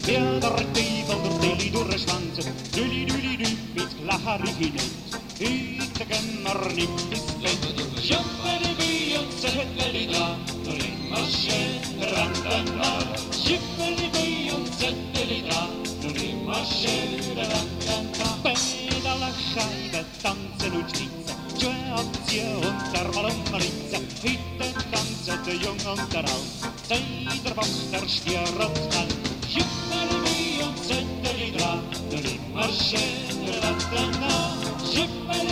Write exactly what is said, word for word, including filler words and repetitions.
Wer der Teufel der Deli durchschwanzen, Dülli, Dülli, Dü, mit klare hinein. Ich gemmer nicht bis Bett, Schiffeli wie und Zetteli da, nur immer schön randana. Schiffeli wie und Zetteli da, nur immer schön randana. Pedala Scheibe, tanzen und schnitzen, Joe und der Malummaritze, heute tanzen der Jung und der Alt, sei der Bock, der Stier und Kalt. Schiffeli wie und Zetteli da, nur immer schön randana.